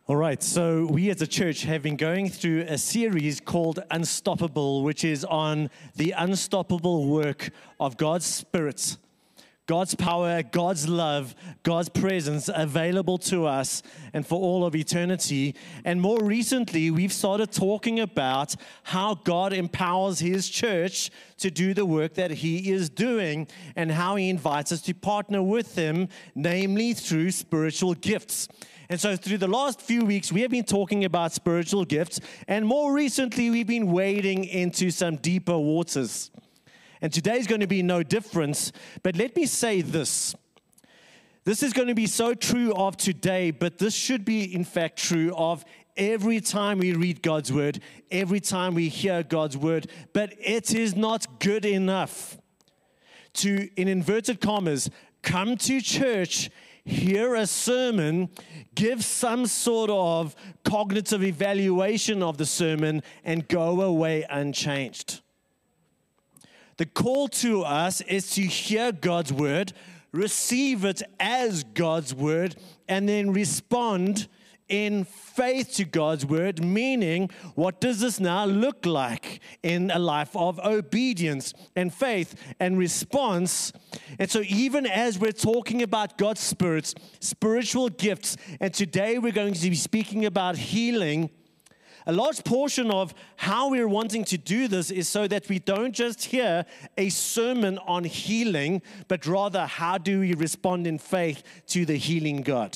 All right, so we as a church have been going through a series called Unstoppable, which is on the unstoppable work of God's Spirit, God's power, God's love, God's presence available to us and for all of eternity. And more recently, we've started talking about how God empowers His church to do the work that He is doing and how He invites us to partner with Him, namely through spiritual gifts. And so through the last few weeks, we have been talking about spiritual gifts, and more recently, we've been wading into some deeper waters. And today's going to be no different, but let me say this. This is going to be so true of today, but this should be, in fact, true of every time we read God's Word, every time we hear God's Word, but it is not good enough to, in inverted commas, come to church, hear a sermon, give some sort of cognitive evaluation of the sermon, and go away unchanged. The call to us is to hear God's word, receive it as God's word, and then respond in faith to God's word, meaning, what does this now look like in a life of obedience and faith and response? And so even as we're talking about God's Spirit, spiritual gifts, and today we're going to be speaking about healing, a large portion of how we're wanting to do this is so that we don't just hear a sermon on healing, but rather how do we respond in faith to the healing God.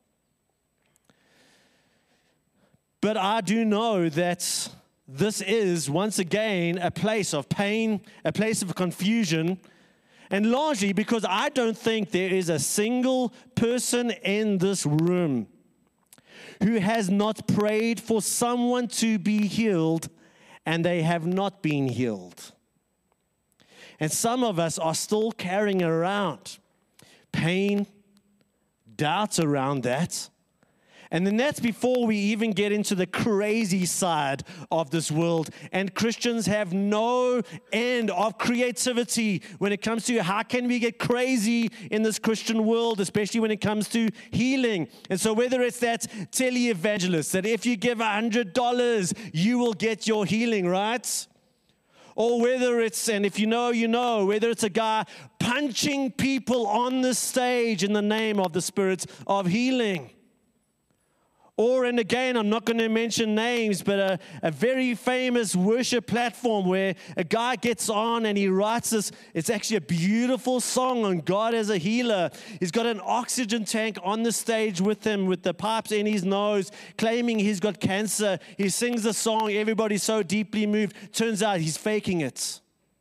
But I do know that this is, once again, a place of pain, a place of confusion, and largely because I don't think there is a single person in this room who has not prayed for someone to be healed and they have not been healed. And some of us are still carrying around pain, doubts around that. And then that's before we even get into the crazy side of this world. And Christians have no end of creativity when it comes to how can we get crazy in this Christian world, especially when it comes to healing. And so whether it's that televangelist, that if you give $100, you will get your healing, right? Or whether it's, and if you know, you know, whether it's a guy punching people on the stage in the name of the Spirit of healing. Or, and again, I'm not going to mention names, but a very famous worship platform where a guy gets on and he writes this, it's actually a beautiful song on God as a healer. He's got an oxygen tank on the stage with him with the pipes in his nose, claiming he's got cancer. He sings the song, everybody's so deeply moved. Turns out he's faking it.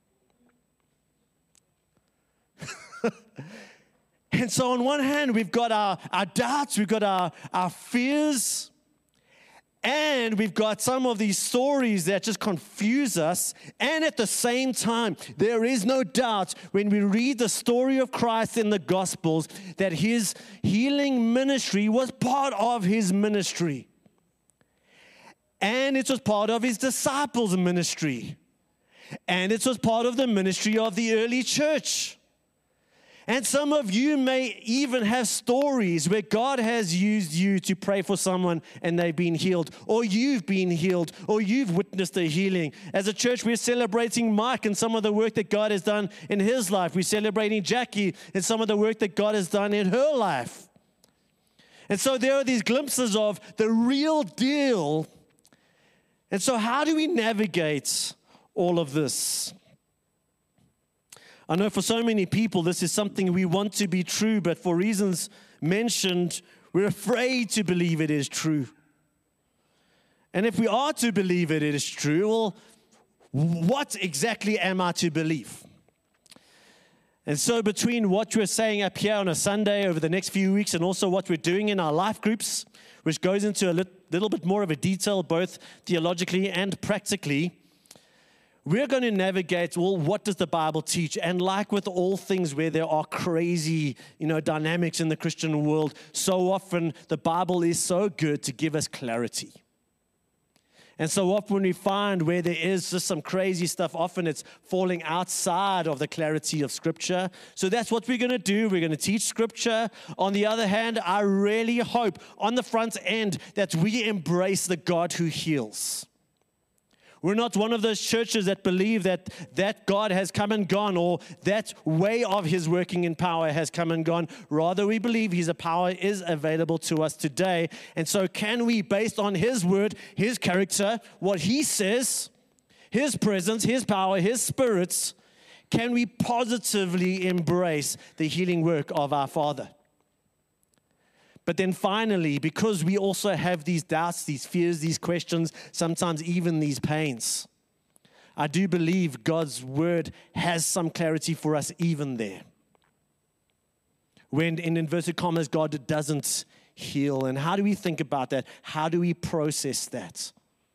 And so on one hand, we've got our doubts, we've got our fears, and we've got some of these stories that just confuse us. And at the same time, there is no doubt when we read the story of Christ in the Gospels that His healing ministry was part of His ministry. And it was part of His disciples' ministry. And it was part of the ministry of the early church. And some of you may even have stories where God has used you to pray for someone and they've been healed, or you've been healed, or you've witnessed a healing. As a church, we're celebrating Mike and some of the work that God has done in his life. We're celebrating Jackie and some of the work that God has done in her life. And so there are these glimpses of the real deal. And so how do we navigate all of this? I know for so many people, this is something we want to be true, but for reasons mentioned, we're afraid to believe it is true. And if we are to believe it is true, well, what exactly am I to believe? And so between what we're saying up here on a Sunday over the next few weeks and also what we're doing in our life groups, which goes into a little bit more of a detail, both theologically and practically, we're going to navigate, well, what does the Bible teach? And like with all things where there are crazy, dynamics in the Christian world, so often the Bible is so good to give us clarity. And so often when we find where there is just some crazy stuff, often it's falling outside of the clarity of Scripture. So that's what we're going to do. We're going to teach Scripture. On the other hand, I really hope on the front end that we embrace the God who heals. We're not one of those churches that believe that God has come and gone, or that way of His working in power has come and gone. Rather, we believe His power is available to us today. And so can we, based on His word, His character, what He says, His presence, His power, His spirits, can we positively embrace the healing work of our Father? But then finally, because we also have these doubts, these fears, these questions, sometimes even these pains, I do believe God's word has some clarity for us even there. When in inverted commas, God doesn't heal. And how do we think about that? How do we process that?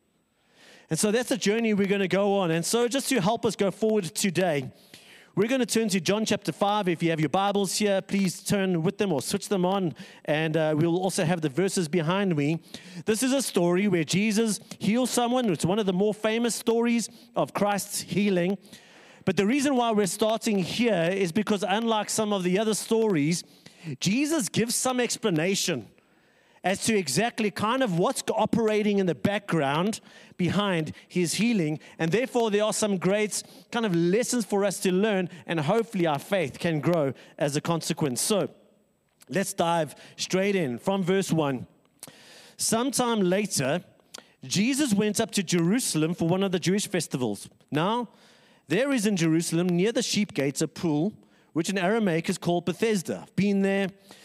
And so that's a journey we're going to go on. And so just to help us go forward today, we're going to turn to John chapter 5. If you have your Bibles here, please turn with them or switch them on. And we'll also have the verses behind me. This is a story where Jesus heals someone. It's one of the more famous stories of Christ's healing. But the reason why we're starting here is because unlike some of the other stories, Jesus gives some explanation as to exactly kind of what's operating in the background behind his healing. And therefore, there are some great kind of lessons for us to learn, and hopefully our faith can grow as a consequence. So let's dive straight in from verse 1. Sometime later, Jesus went up to Jerusalem for one of the Jewish festivals. Now, there is in Jerusalem near the sheep gates a pool, which in Aramaic is called Bethesda. I've been there.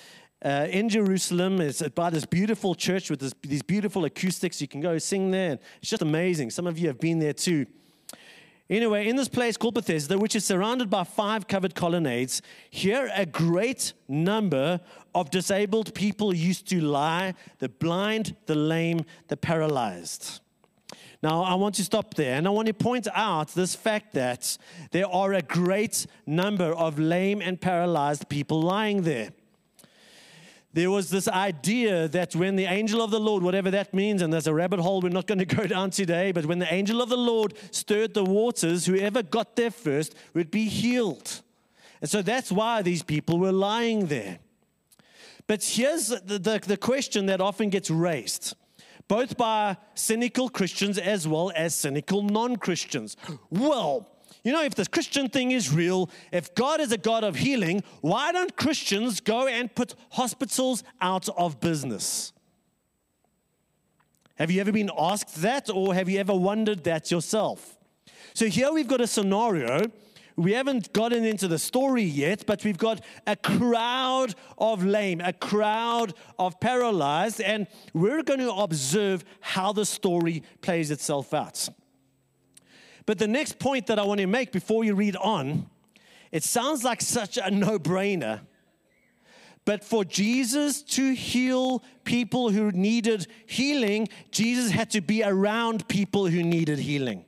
In Jerusalem, it's by this beautiful church with these beautiful acoustics. You can go sing there. It's just amazing. Some of you have been there too. Anyway, in this place called Bethesda, which is surrounded by 5 covered colonnades, here a great number of disabled people used to lie: the blind, the lame, the paralyzed. Now, I want to stop there, and I want to point out this fact that there are a great number of lame and paralyzed people lying there. There was this idea that when the angel of the Lord, whatever that means, and there's a rabbit hole we're not going to go down today, but when the angel of the Lord stirred the waters, whoever got there first would be healed. And so that's why these people were lying there. But here's the question that often gets raised, both by cynical Christians as well as cynical non-Christians. Well, you know, if the Christian thing is real, if God is a God of healing, why don't Christians go and put hospitals out of business? Have you ever been asked that, or have you ever wondered that yourself? So here we've got a scenario. We haven't gotten into the story yet, but we've got a crowd of lame, a crowd of paralyzed, and we're going to observe how the story plays itself out. But the next point that I want to make before you read on, it sounds like such a no-brainer. But for Jesus to heal people who needed healing, Jesus had to be around people who needed healing.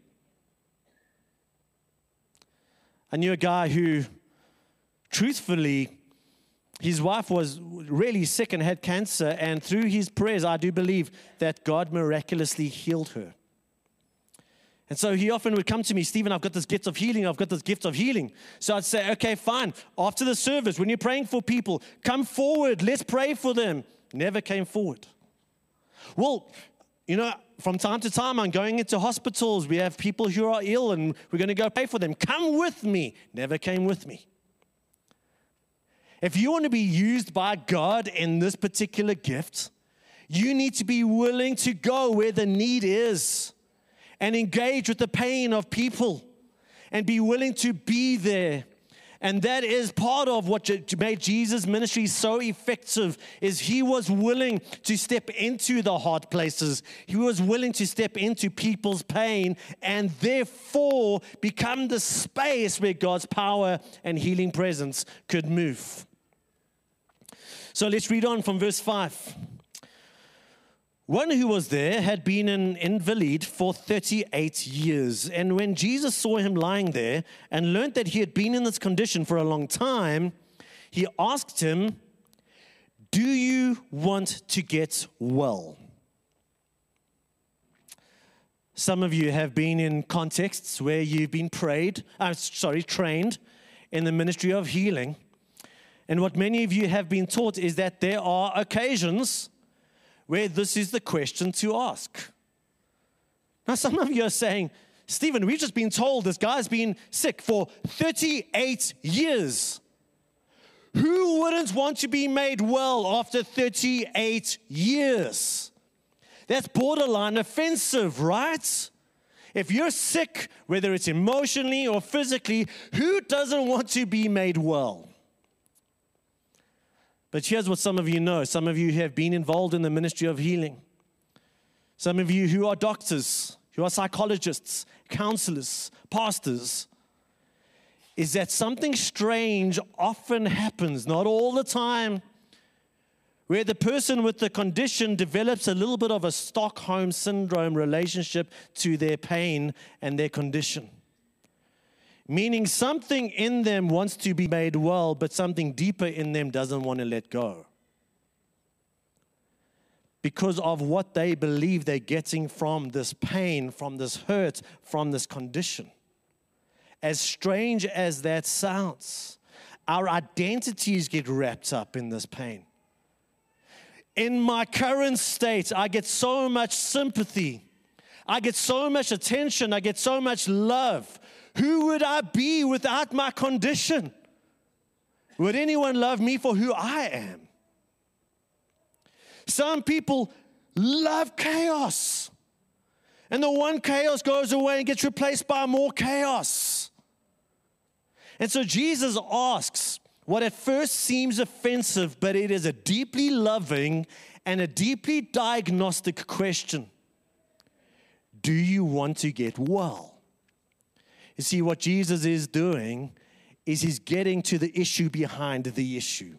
I knew a guy who, truthfully, his wife was really sick and had cancer, and through his prayers, I do believe that God miraculously healed her. And so he often would come to me, Stephen, I've got this gift of healing. I've got this gift of healing. So I'd say, okay, fine. After the service, when you're praying for people, come forward. Let's pray for them. Never came forward. Well, you know, from time to time, I'm going into hospitals. We have people who are ill, and we're going to go pray for them. Come with me. Never came with me. If you want to be used by God in this particular gift, you need to be willing to go where the need is and engage with the pain of people and be willing to be there. And that is part of what made Jesus' ministry so effective, is he was willing to step into the hard places. He was willing to step into people's pain and therefore become the space where God's power and healing presence could move. So let's read on from verse 5. One who was there had been an invalid for 38 years. And when Jesus saw him lying there and learned that he had been in this condition for a long time, he asked him, "Do you want to get well?" Some of you have been in contexts where you've been trained in the ministry of healing. And what many of you have been taught is that there are occasions where this is the question to ask. Now, some of you are saying, Stephen, we've just been told this guy's been sick for 38 years. Who wouldn't want to be made well after 38 years? That's borderline offensive, right? If you're sick, whether it's emotionally or physically, who doesn't want to be made well? But here's what some of you know. Some of you have been involved in the ministry of healing. Some of you who are doctors, who are psychologists, counselors, pastors, is that something strange often happens, not all the time, where the person with the condition develops a little bit of a Stockholm syndrome relationship to their pain and their condition. Meaning something in them wants to be made well, but something deeper in them doesn't want to let go. Because of what they believe they're getting from this pain, from this hurt, from this condition. As strange as that sounds, our identities get wrapped up in this pain. In my current state, I get so much sympathy. I get so much attention. I get so much love. Who would I be without my condition? Would anyone love me for who I am? Some people love chaos. And the one chaos goes away and gets replaced by more chaos. And so Jesus asks what at first seems offensive, but it is a deeply loving and a deeply diagnostic question. Do you want to get well? You see, what Jesus is doing is he's getting to the issue behind the issue.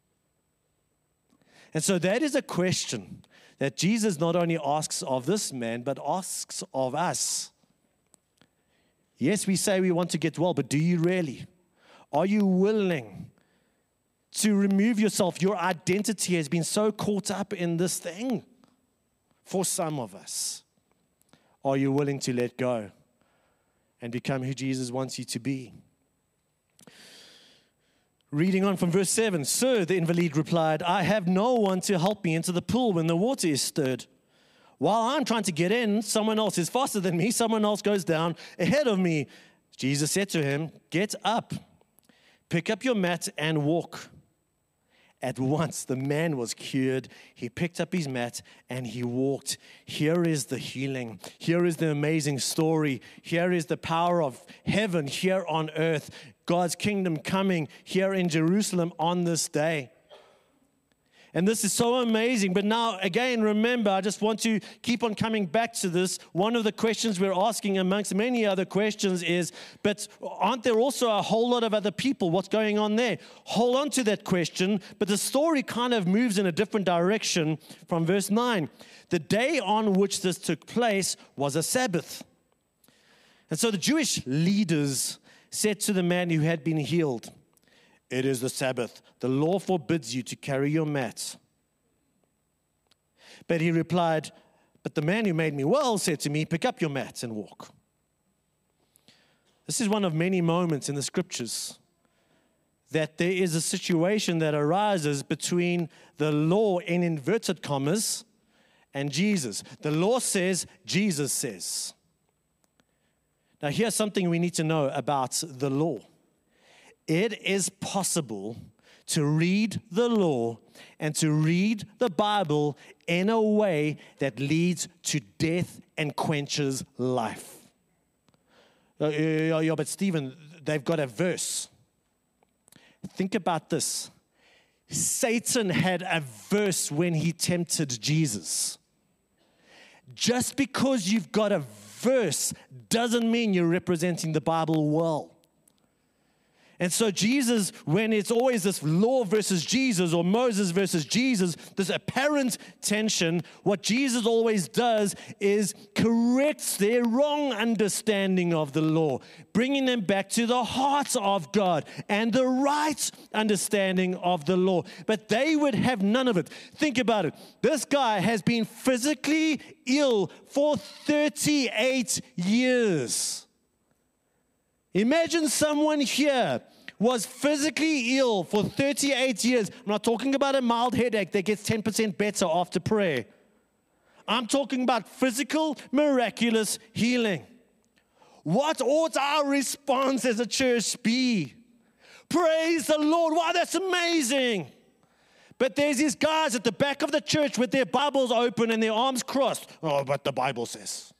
And so that is a question that Jesus not only asks of this man, but asks of us. Yes, we say we want to get well, but do you really? Are you willing to remove yourself? Your identity has been so caught up in this thing for some of us. Are you willing to let go and become who Jesus wants you to be? Reading on from verse 7, Sir, the invalid replied, I have no one to help me into the pool when the water is stirred. While I'm trying to get in, someone else is faster than me. Someone else goes down ahead of me. Jesus said to him, Get up, pick up your mat and walk. At once, the man was cured. He picked up his mat and he walked. Here is the healing. Here is the amazing story. Here is the power of heaven here on earth. God's kingdom coming here in Jerusalem on this day. And this is so amazing. But now, again, remember, I just want to keep on coming back to this. One of the questions we're asking amongst many other questions is, but aren't there also a whole lot of other people? What's going on there? Hold on to that question. But the story kind of moves in a different direction from verse 9. The day on which this took place was a Sabbath. And so the Jewish leaders said to the man who had been healed, It is the Sabbath. The law forbids you to carry your mat. But he replied, But the man who made me well said to me, Pick up your mat and walk. This is one of many moments in the scriptures that there is a situation that arises between the law, in inverted commas, and Jesus. The law says, Jesus says. Now, here's something we need to know about the law. It is possible to read the law and to read the Bible in a way that leads to death and quenches life. Yeah, but Stephen, they've got a verse. Think about this. Satan had a verse when he tempted Jesus. Just because you've got a verse doesn't mean you're representing the Bible well. And so Jesus, when it's always this law versus Jesus or Moses versus Jesus, this apparent tension, what Jesus always does is corrects their wrong understanding of the law, bringing them back to the heart of God and the right understanding of the law. But they would have none of it. Think about it. This guy has been physically ill for 38 years. Imagine someone here was physically ill for 38 years. I'm not talking about a mild headache that gets 10% better after prayer. I'm talking about physical, miraculous healing. What ought our response as a church be? Praise the Lord. Wow, that's amazing. But there's these guys at the back of the church with their Bibles open and their arms crossed. Oh, but the Bible says.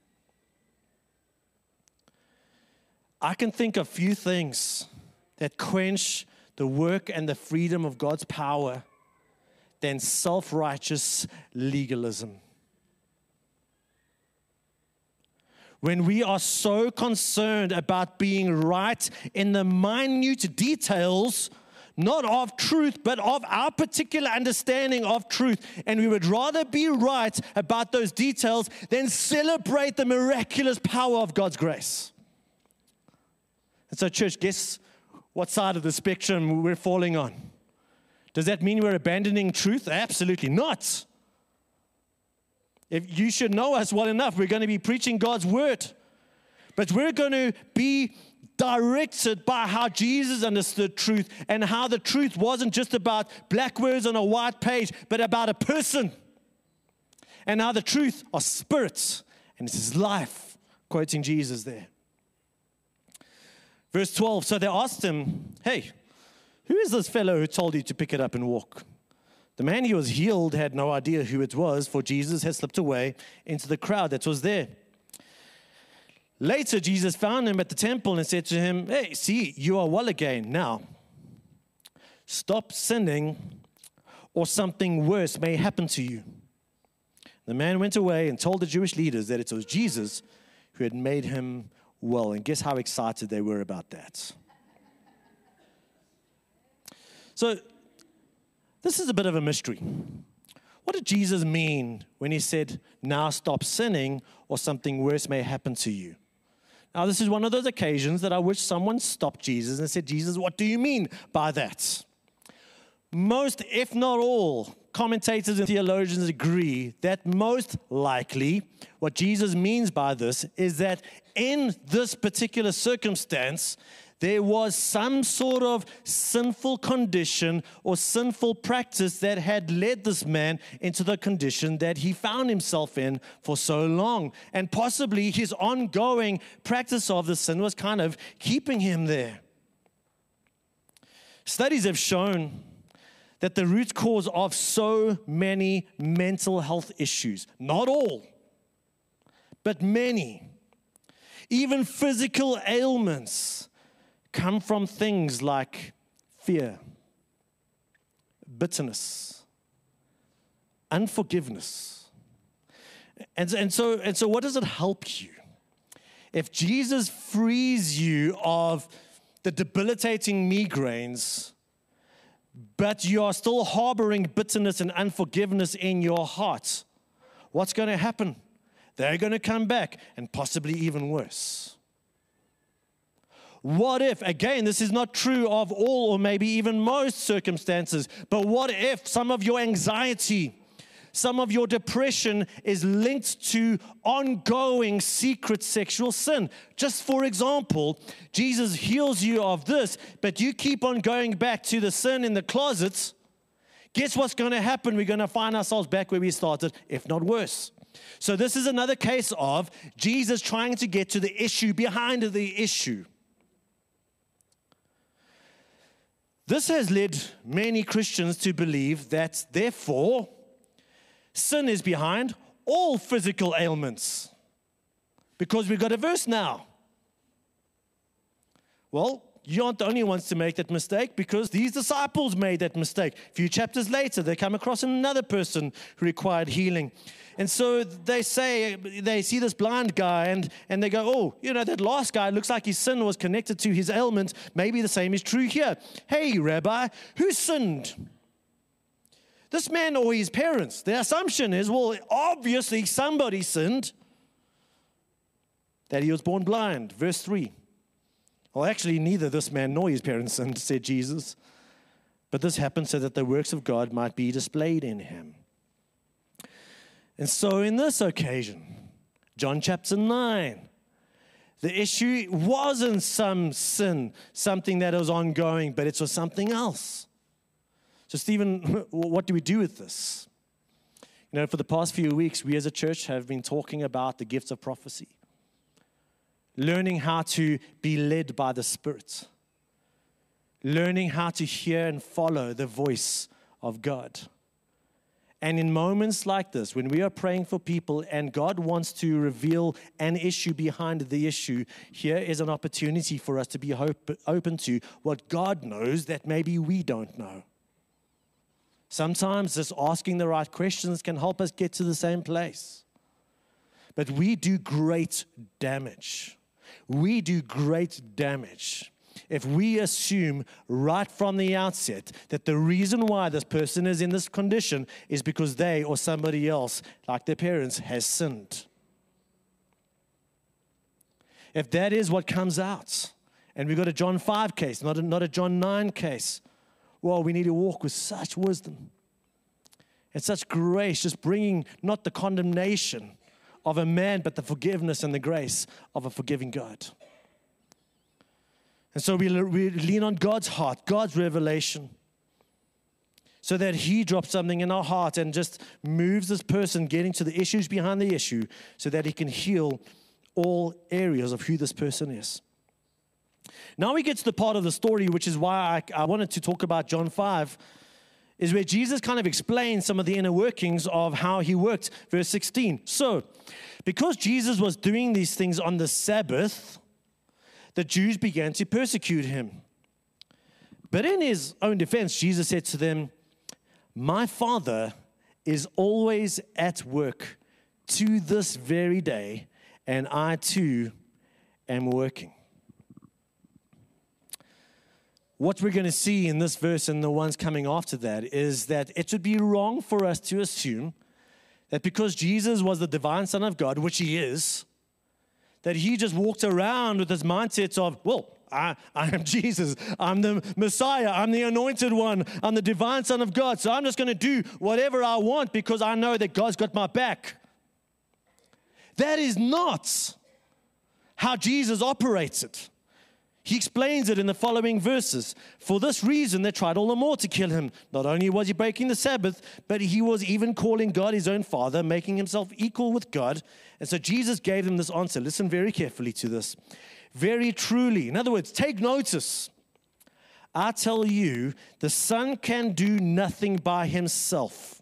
I can think of few things that quench the work and the freedom of God's power than self-righteous legalism. When we are so concerned about being right in the minute details, not of truth, but of our particular understanding of truth, and we would rather be right about those details than celebrate the miraculous power of God's grace. And so, church, guess what side of the spectrum we're falling on? Does that mean we're abandoning truth? Absolutely not. If you should know us well enough, we're going to be preaching God's word. But we're going to be directed by how Jesus understood truth and how the truth wasn't just about black words on a white page, but about a person. And how the truth are spirits, and it's his life, quoting Jesus there. Verse 12, so they asked him, hey, who is this fellow who told you to pick it up and walk? The man who was healed had no idea who it was, for Jesus had slipped away into the crowd that was there. Later, Jesus found him at the temple and said to him, hey, see, you are well again. Now, stop sinning or something worse may happen to you. The man went away and told the Jewish leaders that it was Jesus who had made him well. And guess how excited they were about that? So, this is a bit of a mystery. What did Jesus mean when he said, now stop sinning or something worse may happen to you? Now, this is one of those occasions that I wish someone stopped Jesus and said, Jesus, what do you mean by that? Most, if not all, commentators and theologians agree that most likely what Jesus means by this is that in this particular circumstance, there was some sort of sinful condition or sinful practice that had led this man into the condition that he found himself in for so long. And possibly his ongoing practice of the sin was kind of keeping him there. Studies have shown that the root cause of so many mental health issues, not all, but many, even physical ailments, come from things like fear, bitterness, unforgiveness. And so what does it help you? If Jesus frees you of the debilitating migraines, but you are still harboring bitterness and unforgiveness in your heart, what's going to happen? They're going to come back, and possibly even worse. What if, again, this is not true of all or maybe even most circumstances, but what if some of your anxiety, some of your depression is linked to ongoing secret sexual sin? Just for example, Jesus heals you of this, but you keep on going back to the sin in the closets. Guess what's going to happen? We're going to find ourselves back where we started, if not worse. So this is another case of Jesus trying to get to the issue behind the issue. This has led many Christians to believe that, therefore, sin is behind all physical ailments. Because we've got a verse now. Well, you aren't the only ones to make that mistake, because these disciples made that mistake. A few chapters later, they come across another person who required healing. And so they see this blind guy and they go, oh, that last guy looks like his sin was connected to his ailment. Maybe the same is true here. Hey, Rabbi, who sinned? This man or his parents? The assumption is, well, obviously somebody sinned, that he was born blind. Verse 3. Well, actually, neither this man nor his parents sinned, said Jesus. But this happened so that the works of God might be displayed in him. And so in this occasion, John chapter 9, the issue wasn't some sin, something that was ongoing, but it was something else. So Stephen, what do we do with this? For the past few weeks, we as a church have been talking about the gifts of prophecy, learning how to be led by the Spirit, learning how to hear and follow the voice of God. And in moments like this, when we are praying for people and God wants to reveal an issue behind the issue, here is an opportunity for us to be open to what God knows that maybe we don't know. Sometimes just asking the right questions can help us get to the same place. But we do great damage. We do great damage if we assume right from the outset that the reason why this person is in this condition is because they or somebody else, like their parents, has sinned. If that is what comes out, and we've got a John 5 case, not a John 9 case, well, we need to walk with such wisdom and such grace, just bringing not the condemnation of a man, but the forgiveness and the grace of a forgiving God. And so we lean on God's heart, God's revelation, so that He drops something in our heart and just moves this person getting to the issues behind the issue so that He can heal all areas of who this person is. Now we get to the part of the story, which is why I wanted to talk about John 5, is where Jesus kind of explains some of the inner workings of how He worked. Verse 16. So, because Jesus was doing these things on the Sabbath, the Jews began to persecute Him. But in His own defense, Jesus said to them, my Father is always at work to this very day, and I too am working. What we're going to see in this verse and the ones coming after that is that it would be wrong for us to assume that because Jesus was the divine Son of God, which He is, that He just walked around with this mindset of, well, I am Jesus. I'm the Messiah. I'm the anointed one. I'm the divine Son of God. So I'm just going to do whatever I want because I know that God's got my back. That is not how Jesus operates it. He explains it in the following verses. For this reason, they tried all the more to kill Him. Not only was He breaking the Sabbath, but He was even calling God His own Father, making Himself equal with God. And so Jesus gave them this answer. Listen very carefully to this. Very truly. In other words, take notice. I tell you, the Son can do nothing by Himself.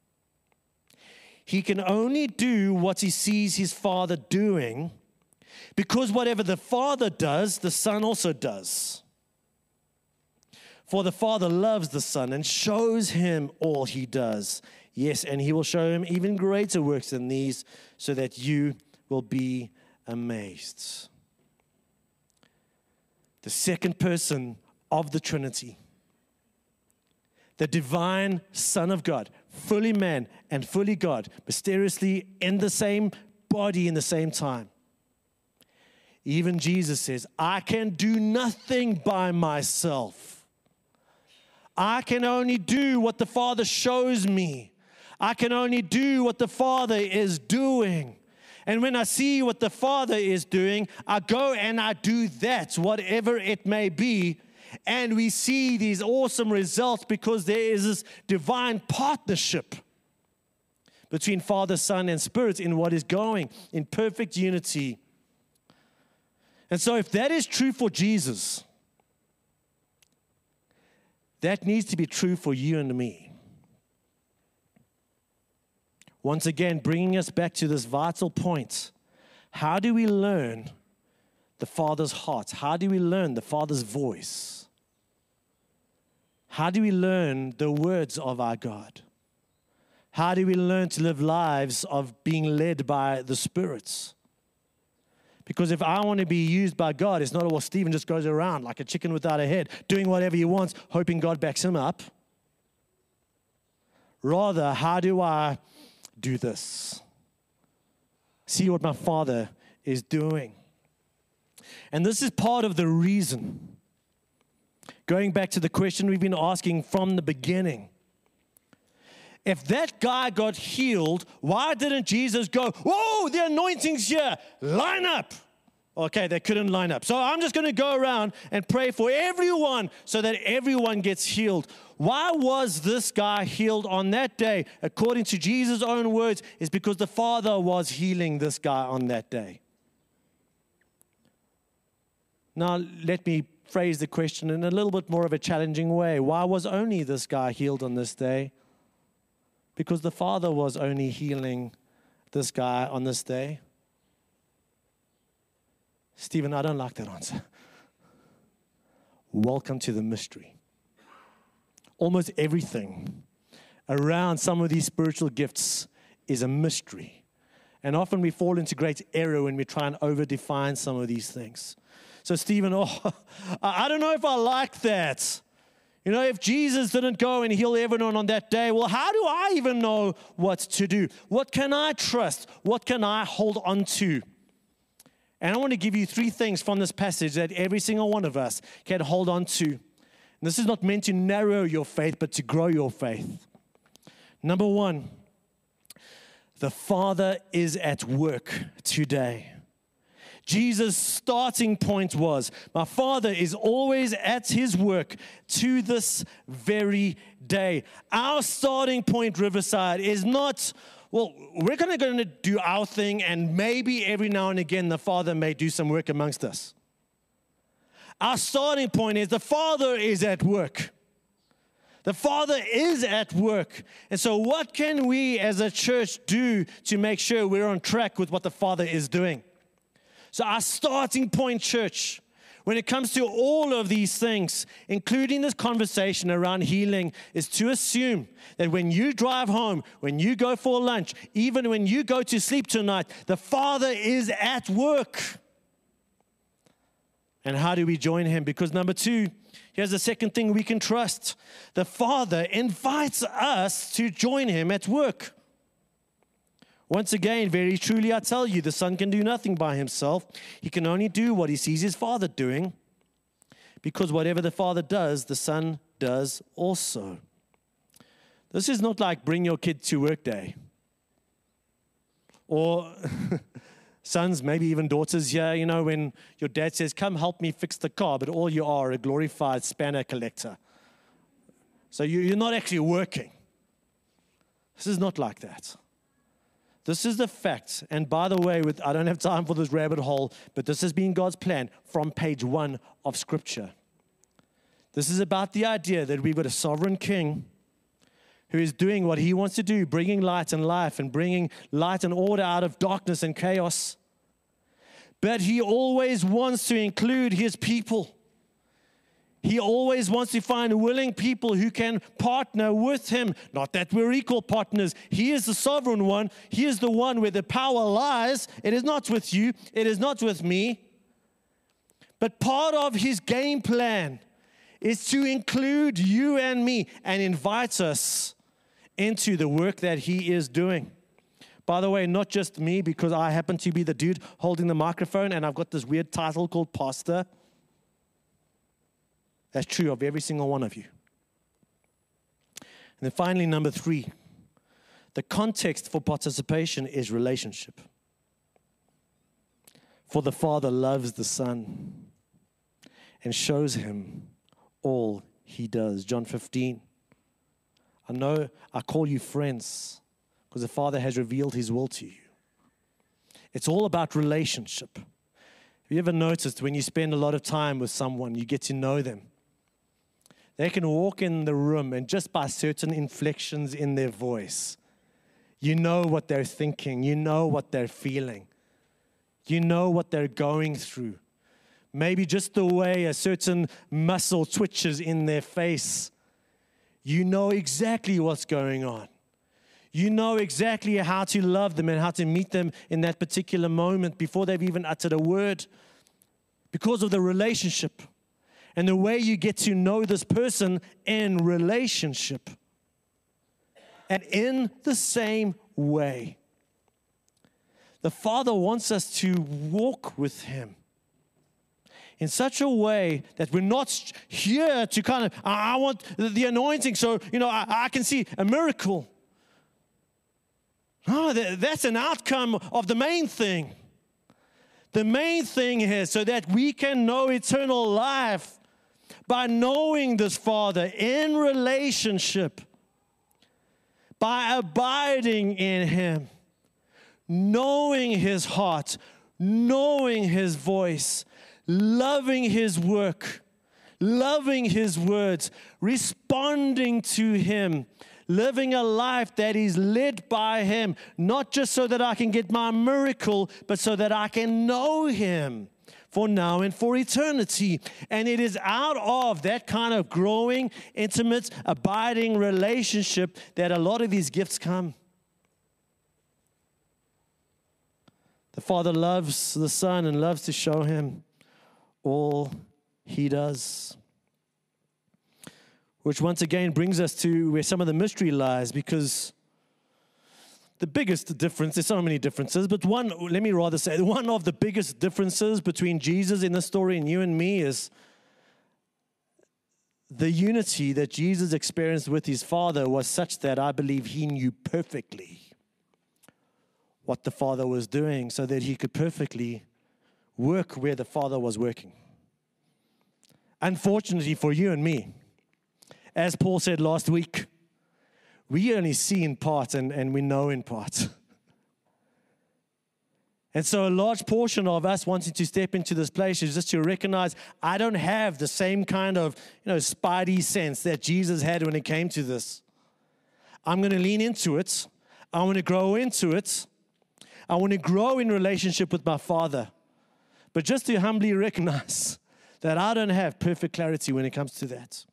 He can only do what He sees His Father doing, because whatever the Father does, the Son also does. For the Father loves the Son and shows Him all He does. Yes, and He will show Him even greater works than these, so that you will be amazed. The second person of the Trinity, the divine Son of God, fully man and fully God, mysteriously in the same body in the same time. Even Jesus says, I can do nothing by myself. I can only do what the Father shows me. I can only do what the Father is doing. And when I see what the Father is doing, I go and I do that, whatever it may be. And we see these awesome results because there is this divine partnership between Father, Son, and Spirit in what is going in perfect unity. And so if that is true for Jesus, that needs to be true for you and me. Once again, bringing us back to this vital point. How do we learn the Father's heart? How do we learn the Father's voice? How do we learn the words of our God? How do we learn to live lives of being led by the spirits? Because if I want to be used by God, it's not, well, Stephen just goes around like a chicken without a head, doing whatever he wants, hoping God backs him up. Rather, how do I do this? See what my Father is doing. And this is part of the reason. Going back to the question we've been asking from the beginning. If that guy got healed, why didn't Jesus go, whoa, the anointing's here, line up? Okay, they couldn't line up. So I'm just going to go around and pray for everyone so that everyone gets healed. Why was this guy healed on that day? According to Jesus' own words, is because the Father was healing this guy on that day. Now, let me phrase the question in a little bit more of a challenging way. Why was only this guy healed on this day? Because the Father was only healing this guy on this day. Stephen, I don't like that answer. Welcome to the mystery. Almost everything around some of these spiritual gifts is a mystery. And often we fall into great error when we try and over-define some of these things. So Stephen, I don't know if I like that. You know, if Jesus didn't go and heal everyone on that day, well, how do I even know what to do? What can I trust? What can I hold on to? And I want to give you 3 things from this passage that every single one of us can hold on to. And this is not meant to narrow your faith, but to grow your faith. Number 1, the Father is at work today. Jesus' starting point was, my Father is always at his work to this very day. Our starting point, Riverside, is not, well, we're going to do our thing, and maybe every now and again the Father may do some work amongst us. Our starting point is the Father is at work. The Father is at work. And so what can we as a church do to make sure we're on track with what the Father is doing? So our starting point, church, when it comes to all of these things, including this conversation around healing, is to assume that when you drive home, when you go for lunch, even when you go to sleep tonight, the Father is at work. And how do we join him? Because number 2, here's the second thing we can trust. The Father invites us to join him at work. Once again, very truly I tell you, the Son can do nothing by himself. He can only do what he sees his Father doing, because whatever the Father does, the Son does also. This is not like bring your kid to work day. Or sons, maybe even daughters here, you know, when your dad says, come help me fix the car, but all you are a glorified spanner collector. So you're not actually working. This is not like that. This is the fact, and by the way, I don't have time for this rabbit hole, but this has been God's plan from page 1 of Scripture. This is about the idea that we've got a sovereign king who is doing what he wants to do, bringing light and life and bringing light and order out of darkness and chaos. But he always wants to include his people. He always wants to find willing people who can partner with him. Not that we're equal partners. He is the sovereign one. He is the one where the power lies. It is not with you. It is not with me. But part of his game plan is to include you and me and invite us into the work that he is doing. By the way, not just me, because I happen to be the dude holding the microphone and I've got this weird title called pastor. That's true of every single one of you. And then finally, number 3, the context for participation is relationship. For the Father loves the Son and shows him all he does. John 15. I know I call you friends because the Father has revealed his will to you. It's all about relationship. Have you ever noticed when you spend a lot of time with someone, you get to know them? They can walk in the room and just by certain inflections in their voice, you know what they're thinking. You know what they're feeling. You know what they're going through. Maybe just the way a certain muscle twitches in their face. You know exactly what's going on. You know exactly how to love them and how to meet them in that particular moment before they've even uttered a word, because of the relationship and the way you get to know this person in relationship. And in the same way, the Father wants us to walk with Him in such a way that we're not here to kind of, I want the anointing so, I can see a miracle. No, that's an outcome of the main thing. The main thing is so that we can know eternal life by knowing this Father in relationship, by abiding in Him, knowing His heart, knowing His voice, loving His work, loving His words, responding to Him, living a life that is led by Him, not just so that I can get my miracle, but so that I can know Him for now and for eternity. And it is out of that kind of growing, intimate, abiding relationship that a lot of these gifts come. The Father loves the Son and loves to show Him all He does. Which once again brings us to where some of the mystery lies, because the biggest difference, there's so many differences, but one of the biggest differences between Jesus in this story and you and me is the unity that Jesus experienced with His Father was such that I believe He knew perfectly what the Father was doing so that He could perfectly work where the Father was working. Unfortunately for you and me, as Paul said last week, we only see in part and we know in part. And so a large portion of us wanting to step into this place is just to recognize I don't have the same kind of spidey sense that Jesus had when it came to this. I'm going to lean into it. I want to grow into it. I want to grow in relationship with my Father. But just to humbly recognize that I don't have perfect clarity when it comes to that.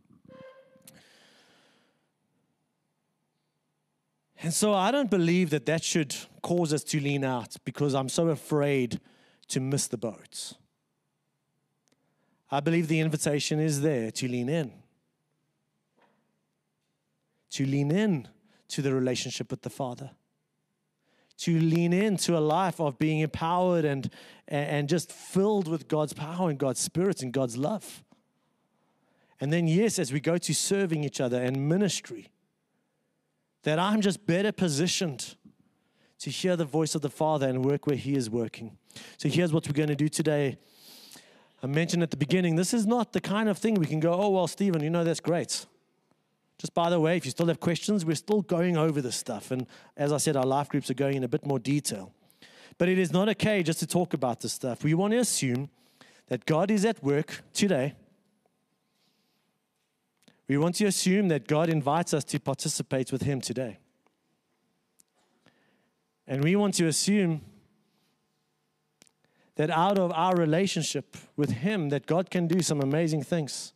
And so I don't believe that should cause us to lean out because I'm so afraid to miss the boat. I believe the invitation is there to lean in. To lean in to the relationship with the Father. To lean into a life of being empowered and just filled with God's power and God's Spirit and God's love. And then, yes, as we go to serving each other and ministry, that I'm just better positioned to hear the voice of the Father and work where He is working. So here's what we're going to do today. I mentioned at the beginning, this is not the kind of thing we can go, oh, well, Stephen, that's great. Just by the way, if you still have questions, we're still going over this stuff. And as I said, our life groups are going in a bit more detail. But it is not okay just to talk about this stuff. We want to assume that God is at work today. We want to assume that God invites us to participate with Him today. And we want to assume that out of our relationship with Him, that God can do some amazing things.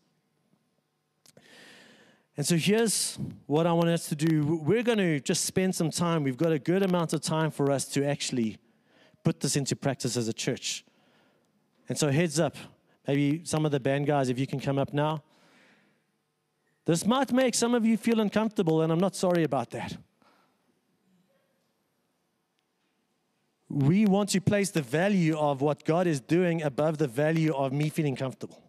And so here's what I want us to do. We're going to just spend some time. We've got a good amount of time for us to actually put this into practice as a church. And so heads up, maybe some of the band guys, if you can come up now. This might make some of you feel uncomfortable, and I'm not sorry about that. We want to place the value of what God is doing above the value of me feeling comfortable.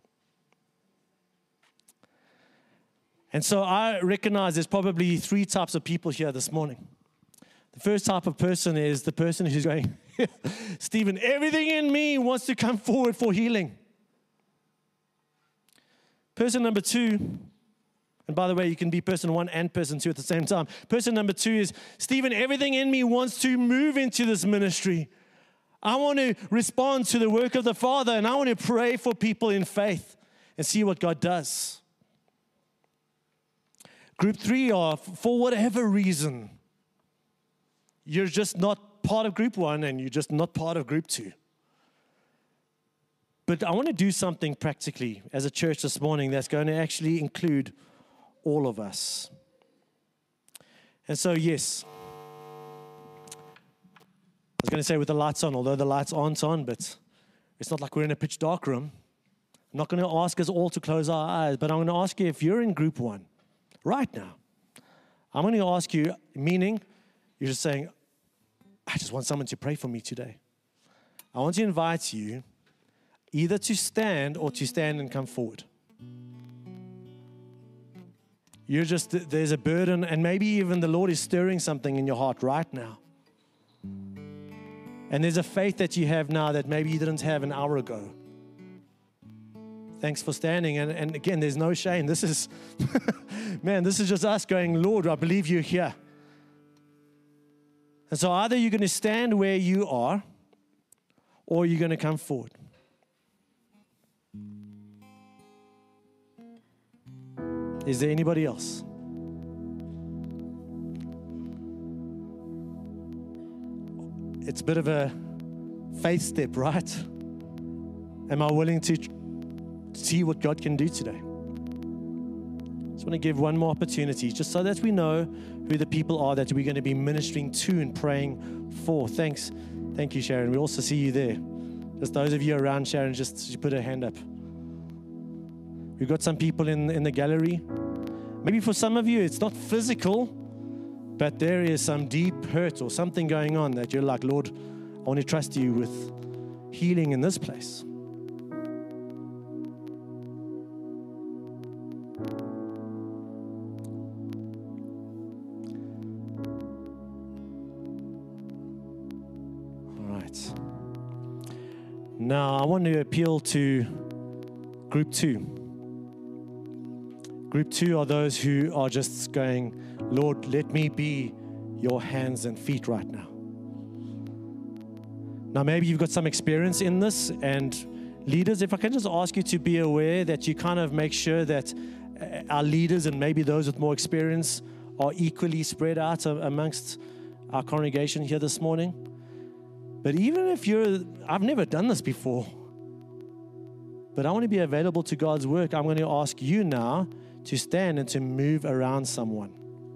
And so I recognize there's probably three types of people here this morning. The first type of person is the person who's going, Stephen, everything in me wants to come forward for healing. Person number two, and by the way, you can be person one and person two at the same time. Person number two is, Stephen, everything in me wants to move into this ministry. I want to respond to the work of the Father, and I want to pray for people in faith and see what God does. Group three are, for whatever reason, you're just not part of group one and you're just not part of group two. But I want to do something practically as a church this morning that's going to actually include all of us. And so, yes, I was going to say with the lights on, although the lights aren't on, but it's not like we're in a pitch dark room. I'm not going to ask us all to close our eyes, but I'm going to ask you if you're in group 1 right now. I'm going to ask you, meaning you're just saying, I just want someone to pray for me today. I want to invite you either to stand or to stand and come forward. There's a burden, and maybe even the Lord is stirring something in your heart right now. And there's a faith that you have now that maybe you didn't have an hour ago. Thanks for standing. And again, there's no shame. This is, man, this is just us going, Lord, I believe you're here. And so either you're going to stand where you are, or you're going to come forward. Is there anybody else? It's a bit of a faith step, right? Am I willing to see what God can do today? Just want to give one more opportunity, just so that we know who the people are that we're going to be ministering to and praying for. Thank you, Sharon. We also see you there. Just those of you around, Sharon, just put a hand up. We've got some people in the gallery. Maybe for some of you, it's not physical, but there is some deep hurt or something going on that you're like, Lord, I want to trust you with healing in this place. All right. Now, I want to appeal to group 2. Group 2 are those who are just going, Lord, let me be your hands and feet right now. Now, maybe you've got some experience in this, and leaders, if I can just ask you to be aware that you kind of make sure that our leaders and maybe those with more experience are equally spread out amongst our congregation here this morning. But even if I've never done this before, but I want to be available to God's work, I'm going to ask you now to stand and to move around someone.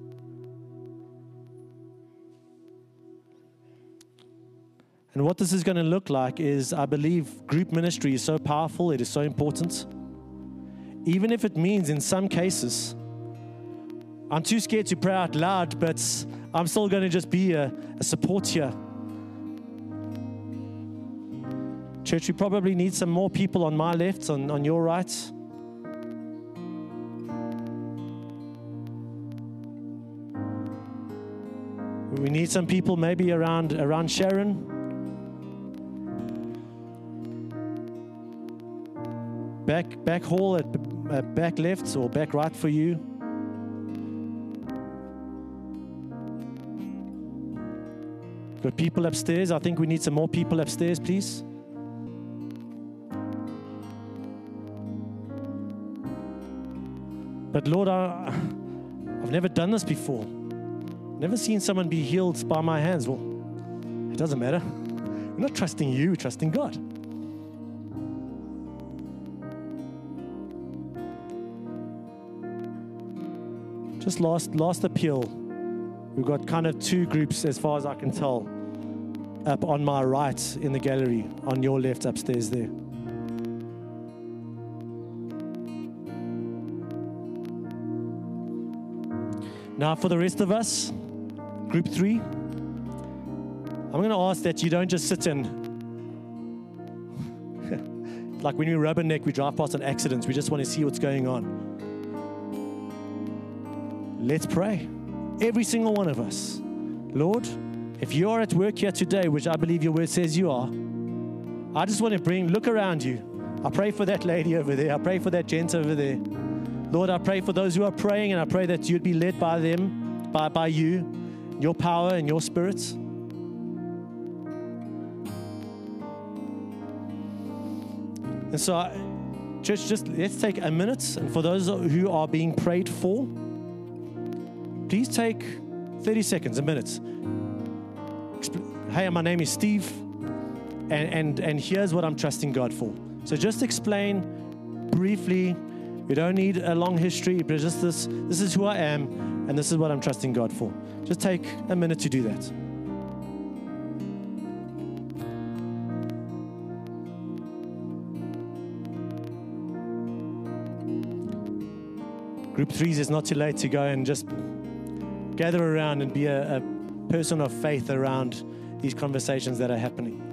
And what this is going to look like is, I believe group ministry is so powerful, it is so important. Even if it means in some cases, I'm too scared to pray out loud, but I'm still going to just be a support here. Church, we probably need some more people on my left, on your right. We need some people maybe around Sharon. Back hall at back left or back right for you. Got people upstairs. I think we need some more people upstairs, please. But Lord, I've never done this before. Never seen someone be healed by my hands. Well, it doesn't matter. We're not trusting you, we're trusting God. Just last appeal. We've got kind of 2 groups as far as I can tell. Up on my right in the gallery, on your left upstairs there. Now for the rest of us, group 3, I'm going to ask that you don't just sit in. Like when we rubberneck, we drive past an accident, we just want to see what's going on. Let's pray. Every single one of us. Lord, if you are at work here today, which I believe your word says you are, I just want to look around you. I pray for that lady over there. I pray for that gent over there. Lord, I pray for those who are praying, and I pray that you'd be led by them, by you, your power and your spirits. And so, church, just let's take a minute. And for those who are being prayed for, please take 30 seconds, a minute. Hey, my name is Steve, and here's what I'm trusting God for. So just explain briefly. You don't need a long history, but just this is who I am. And this is what I'm trusting God for. Just take a minute to do that. Group 3s, it's not too late to go and just gather around and be a person of faith around these conversations that are happening.